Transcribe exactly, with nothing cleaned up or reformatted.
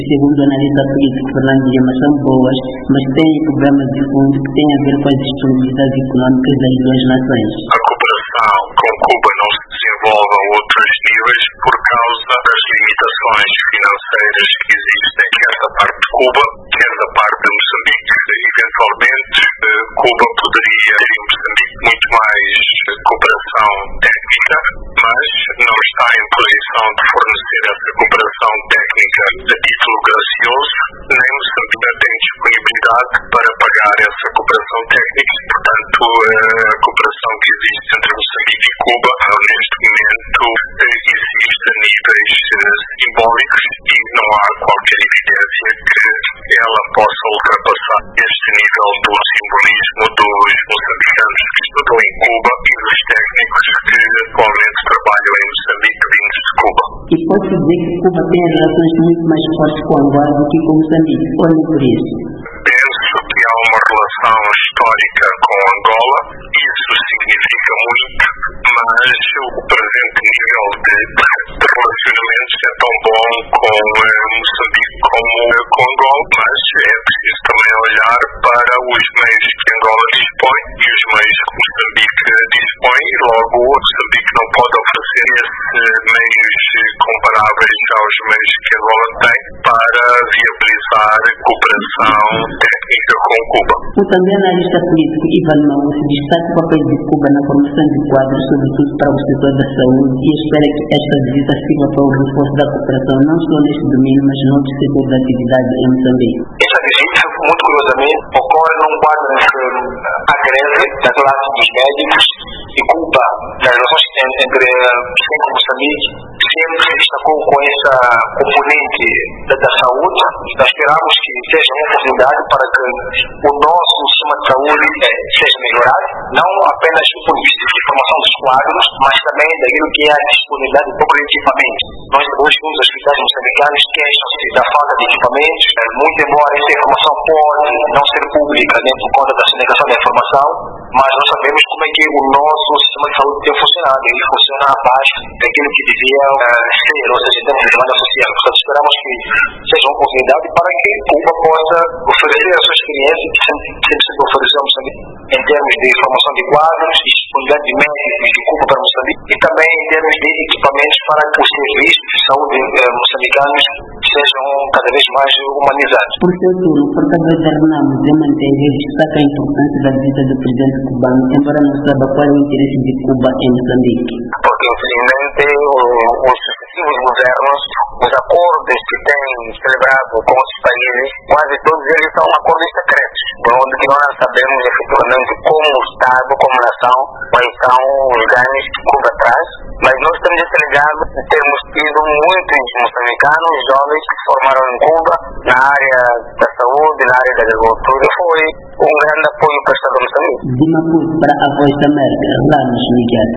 Segundo o analista político Fernando Lima, são boas, mas têm problemas de fundo que têm a ver com as disponibilidades econômicas das duas nações. A cooperação com Cuba não se desenvolve a outros níveis por causa das limitações financeiras que existem, quer da parte de Cuba, quer da parte de Moçambique. Eventualmente, Cuba poderia ter em Moçambique muito mais cooperação técnica, mas não está em posição de fornecer essa cooperação técnica a título gracioso, nem Moçambique tem disponibilidade para pagar essa cooperação técnica. Portanto, a cooperação que existe entre Moçambique e Cuba, neste momento, existe a níveis simbólicos e não há qualquer evidência que ela possa ultrapassar este nível do simbolismo dos moçambicanos que estudam em Cuba e dos técnicos que atualmente trabalham em Moçambique vindos de Cuba. E pode-se dizer que Cuba tem relações muito mais fortes com Angola do que com Moçambique, ou nem por isso? Penso que há uma relação histórica com Angola, isso significa muito, mas o presente nível de, de relacionamentos é tão bom com eh, Moçambique como eh, com Angola, mas é preciso também olhar para os meios que Angola dispõe e os meios que Moçambique dispõe, e logo Moçambique não pode oferecer esses meios comparáveis aos meios que Angola tem para viabilizar cooperação técnica com Cuba. O também analista político Ivan Maús destaca o papel de Cuba na formação de quadros, sobretudo para o setor da saúde, e espera que esta visita sirva para o reforço da cooperação não só neste domínio, mas em outros setores de atividade em Moçambique. Esta visita, muito curiosamente, ocorre num quadro em que a greve da classe dos médicos e Cuba, nas relações entre sempre Moçambique, sempre se destacou com essa componente da, da saúde. Nós esperamos que seja uma oportunidade para que o nosso sistema de saúde eh, seja melhorado, não apenas do ponto de vista de formação dos quadros, mas também daquilo que é a disponibilidade do próprio equipamento. Nós hoje temos hospitais moçambicanos que queixam-se da falta de equipamentos, eh, muito embora essa informação pode não ser pública, né, por conta da sonegação da informação, mas nós sabemos como é que o nosso sistema de saúde tem funcionado. Ele funciona abaixo daquilo que devia uh, ser, ou seja, tem uma demanda social. Portanto, esperamos que seja uma oportunidade para que Cuba possa oferecer a sua experiência, que sempre, sempre se oferecemos em termos de formação de quadros, disponibilidade de médicos de Cuba para Moçambique, e também em termos de equipamentos para que os serviços de saúde uh, moçambicanos sejam cada vez mais humanizados. Por seu turno, o portador da Renamo de Manteiga destaca a importância da visita do presidente cubano, embora não saiba qual é o interesse de Cuba em Moçambique. Porque, infelizmente, os sucessivos governos, os acordos que têm celebrado com os países, quase todos eles são acordos secretos, onde nós sabemos efetivamente como Estado, como nação, quais são os ganhos que Cuba traz, mas nós estamos entregados de termos tido muitos moçambicanos jovens que se formaram em Cuba, na área da saúde, na área da agricultura. Foi um grande apoio para o Estado de Moçambique. De Maputo para a Voz da América, Ramos Miguel.